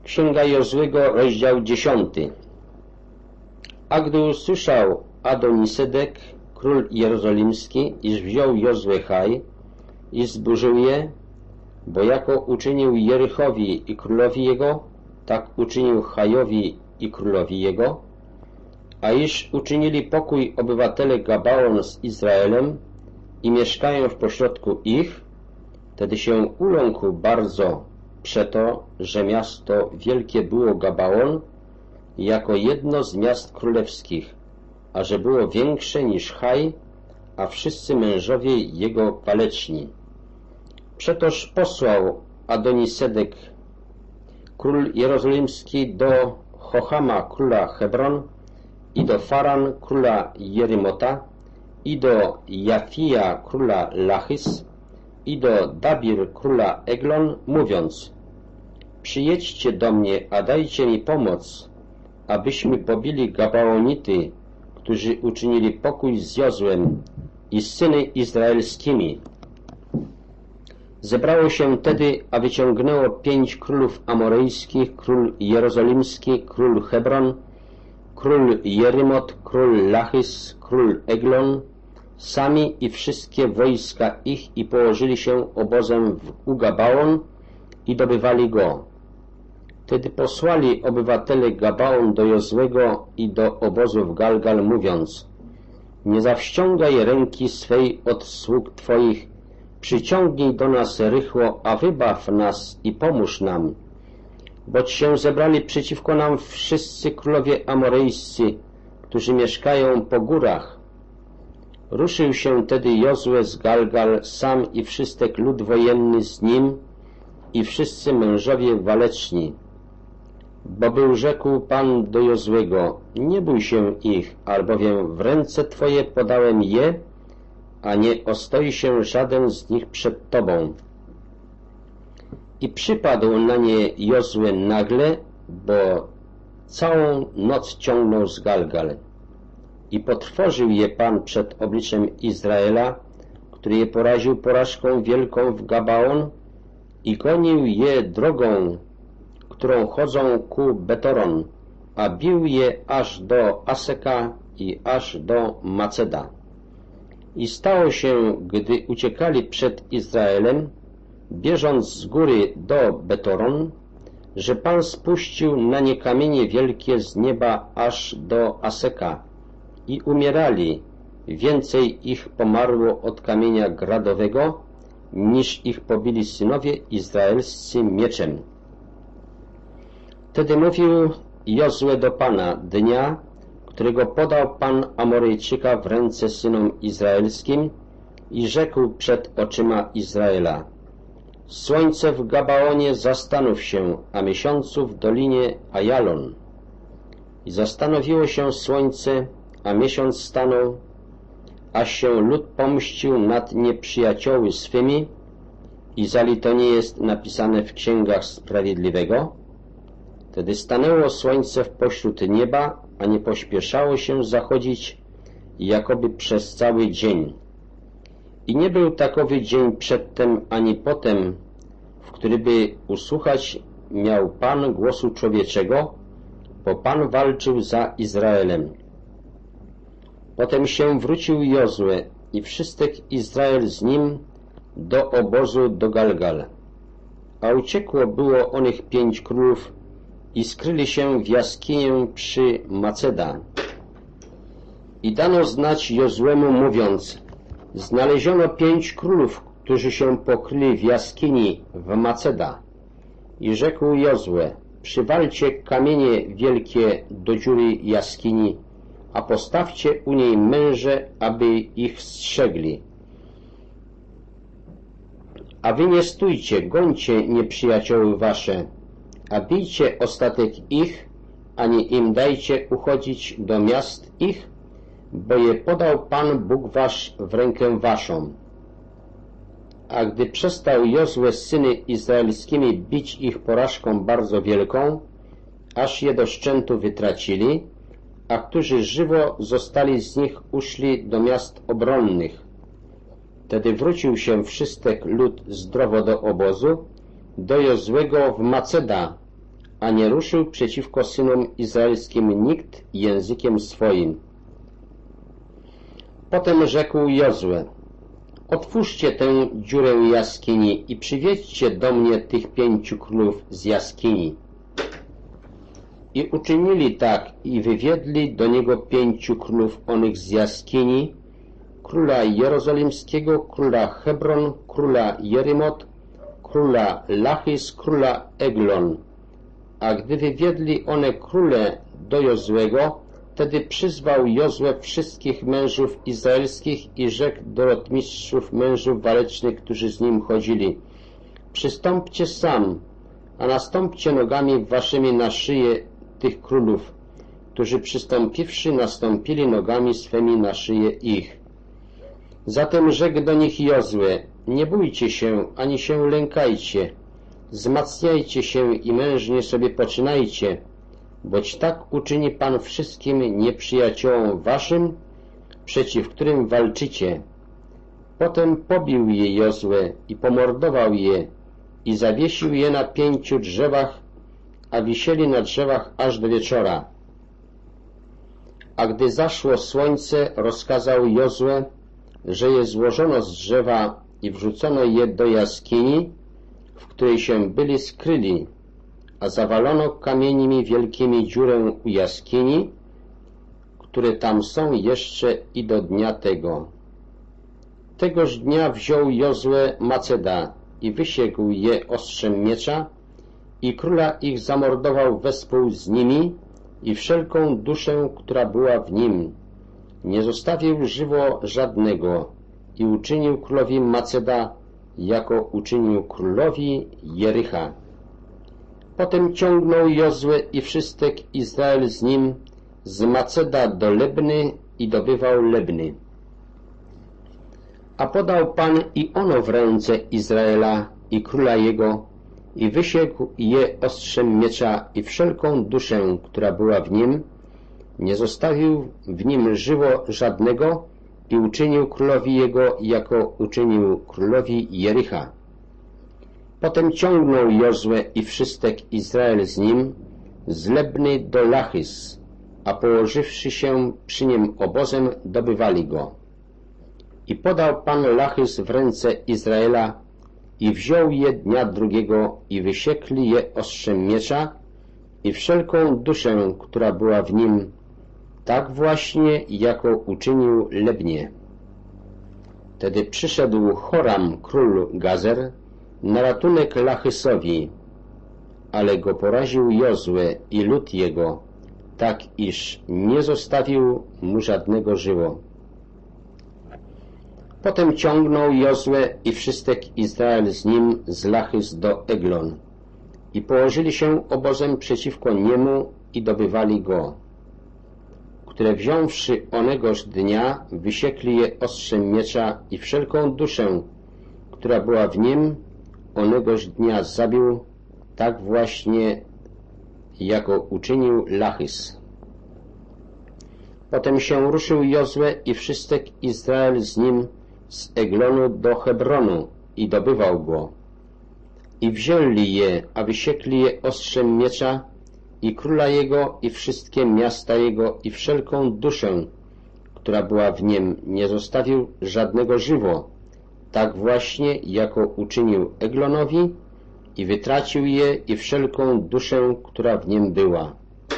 Księga Jozłego, rozdział 10. A gdy usłyszał Adonisedek, król jerozolimski, iż wziął Jozue Chaj i zburzył je, bo jako uczynił Jerichowi i królowi jego, tak uczynił Chajowi i królowi jego, a iż uczynili pokój obywatele Gabaon z Izraelem i mieszkają w pośrodku ich, wtedy się uląkł bardzo przeto, że miasto wielkie było Gabaon jako jedno z miast królewskich, a że było większe niż Chaj, a wszyscy mężowie jego waleczni. Przetoż posłał Adonisedek, król jerozolimski, do Hochama, króla Hebron, i do Faran, króla Jerymota, i do Jafija, króla Lachis, i do Dabir, króla Eglon, mówiąc: przyjedźcie do mnie, a dajcie mi pomoc, abyśmy pobili Gabaonity, którzy uczynili pokój z Jozłem i z syny izraelskimi. Zebrało się tedy, a wyciągnęło 5 królów amorejskich, król jerozolimski, król Hebron, król Jerymot, król Lachis, król Eglon, sami i wszystkie wojska ich, i położyli się obozem u Gabaon i dobywali go. Wtedy posłali obywatele Gabaon do Jozłego i do obozu w Galgal, mówiąc: nie zawściągaj ręki swej od sług Twoich, przyciągnij do nas rychło, a wybaw nas i pomóż nam, boć się zebrali przeciwko nam wszyscy królowie amorejscy, którzy mieszkają po górach. Ruszył się tedy Jozue z Galgal, sam i wszystek lud wojenny z nim i wszyscy mężowie waleczni. Bo był rzekł Pan do Jozłego: nie bój się ich, albowiem w ręce Twoje podałem je, a nie ostoi się żaden z nich przed Tobą. I przypadł na nie Jozue nagle, bo całą noc ciągnął z Galgal. I potrwożył je Pan przed obliczem Izraela, który je poraził porażką wielką w Gabaon, i gonił je drogą, którą chodzą ku Betoron, a bił je aż do Aseka i aż do Maceda. I stało się, gdy uciekali przed Izraelem, bieżąc z góry do Betoron, że Pan spuścił na nie kamienie wielkie z nieba aż do Aseka i umierali. Więcej ich pomarło od kamienia gradowego, niż ich pobili synowie izraelscy mieczem. Wtedy mówił Jozue do Pana dnia, którego podał Pan Amorejczyka w ręce synom izraelskim, i rzekł przed oczyma Izraela: słońce w Gabaonie zastanów się, a miesiącu w dolinie Ajalon. I zastanowiło się słońce, a miesiąc stanął, aż się lud pomścił nad nieprzyjacioły swymi, i zali to nie jest napisane w księgach sprawiedliwego. Wtedy stanęło słońce w pośród nieba, a nie pośpieszało się zachodzić, jakoby przez cały dzień. I nie był takowy dzień przedtem ani potem, w który by usłuchać miał Pan głosu człowieczego, bo Pan walczył za Izraelem. Potem się wrócił Jozue i wszystek Izrael z nim do obozu do Galgal. A uciekło było onych 5 królów i skryli się w jaskinię przy Maceda. I dano znać Jozuemu, mówiąc: znaleziono 5 królów, którzy się pokryli w jaskini w Maceda. I rzekł Jozue: przywalcie kamienie wielkie do dziury jaskini, a postawcie u niej męże, aby ich strzegli. A wy nie stójcie, gońcie nieprzyjacioły wasze, a bijcie ostatek ich, ani im dajcie uchodzić do miast ich, bo je podał Pan Bóg wasz w rękę waszą. A gdy przestał Jozue z syny izraelskimi bić ich porażką bardzo wielką, aż je do szczętu wytracili, a którzy żywo zostali z nich, uszli do miast obronnych. Wtedy wrócił się wszystek lud zdrowo do obozu, do Jozłego w Maceda, a nie ruszył przeciwko synom izraelskim nikt językiem swoim. Potem rzekł Jozue: otwórzcie tę dziurę jaskini i przywiedźcie do mnie tych 5 królów z jaskini. I uczynili tak i wywiedli do niego 5 królów onych z jaskini, króla Jerozolimskiego, króla Hebron, króla Jerimot, króla Lachis, króla Eglon. A gdy wywiedli one króle do Jozuego, wtedy przyzwał Jozue wszystkich mężów izraelskich i rzekł do rotmistrzów mężów walecznych, którzy z nim chodzili: przystąpcie sam, a nastąpcie nogami waszymi na szyję tych królów, którzy przystąpiwszy nastąpili nogami swymi na szyję ich. Zatem rzekł do nich Jozue: nie bójcie się, ani się lękajcie, wzmacniajcie się i mężnie sobie poczynajcie, boć tak uczyni Pan wszystkim nieprzyjaciołom waszym, przeciw którym walczycie. Potem pobił je Jozue i pomordował je i zawiesił je na 5 drzewach, a wisieli na drzewach aż do wieczora. A gdy zaszło słońce, rozkazał Jozue, że je złożono z drzewa i wrzucono je do jaskini, w której się byli skryli, a zawalono kamieniami wielkimi dziurę u jaskini, które tam są jeszcze i do dnia tego. Tegoż dnia wziął Jozue Maceda i wysiekł je ostrzem miecza i króla ich zamordował wespół z nimi i wszelką duszę, która była w nim. Nie zostawił żywo żadnego i uczynił królowi Maceda, jako uczynił królowi Jericha. Potem ciągnął Jozue i wszystek Izrael z nim z Maceda do Lebny i dobywał Lebny. A podał Pan i ono w ręce Izraela i króla jego i wysiekł je ostrzem miecza i wszelką duszę, która była w nim, nie zostawił w nim żywo żadnego i uczynił królowi jego, jako uczynił królowi Jericha. Potem ciągnął Jozue i wszystek Izrael z nim z Lebny do Lachis, a położywszy się przy nim obozem, dobywali go. I podał Pan Lachis w ręce Izraela i wziął je dnia drugiego i wysiekli je ostrzem miecza i wszelką duszę, która była w nim, tak właśnie, jako uczynił Lebnie. Wtedy przyszedł Horam, król Gazer, na ratunek Lachysowi, ale go poraził Jozue i lud jego, tak iż nie zostawił mu żadnego żywo. Potem ciągnął Jozue i wszystek Izrael z nim z Lachys do Eglon i położyli się obozem przeciwko niemu i dobywali go, które wziąwszy onegoż dnia wysiekli je ostrzem miecza i wszelką duszę, która była w nim, onegoż dnia zabił, tak właśnie, jako uczynił Lachys. Potem się ruszył Jozue i wszystek Izrael z nim z Eglonu do Hebronu i dobywał go. I wzięli je, a wysiekli je ostrzem miecza i króla jego i wszystkie miasta jego i wszelką duszę, która była w nim, nie zostawił żadnego żywo, tak właśnie, jako uczynił Eglonowi i wytracił je i wszelką duszę, która w nim była.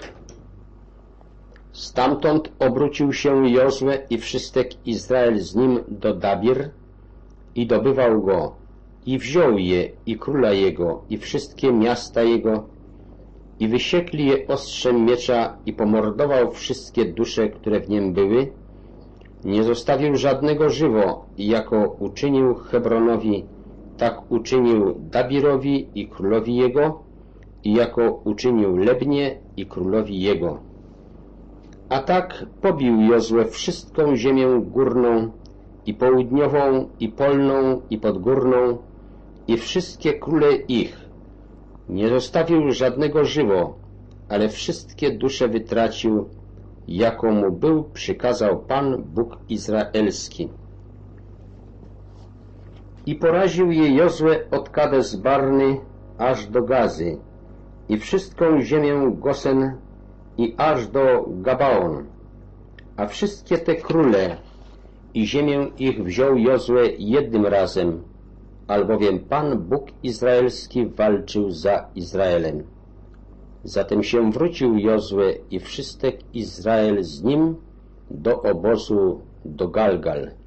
Stamtąd obrócił się Jozue i wszystek Izrael z nim do Dabir i dobywał go i wziął je i króla jego i wszystkie miasta jego i wysiekli je ostrzem miecza i pomordował wszystkie dusze, które w nim były. Nie zostawił żadnego żywo, jako uczynił Hebronowi, tak uczynił Dabirowi i królowi jego i jako uczynił Lebnie i królowi jego. A tak pobił Jozue wszystką ziemię górną i południową i polną i podgórną i wszystkie króle ich. Nie zostawił żadnego żywo, ale wszystkie dusze wytracił, jako mu był przykazał Pan Bóg Izraelski. I poraził je Jozue od Kades Barny aż do Gazy i wszystką ziemię Gosen i aż do Gabaon. A wszystkie te króle i ziemię ich wziął Jozue jednym razem, albowiem Pan Bóg Izraelski walczył za Izraelem. Zatem się wrócił Jozue i wszystek Izrael z nim do obozu do Galgal.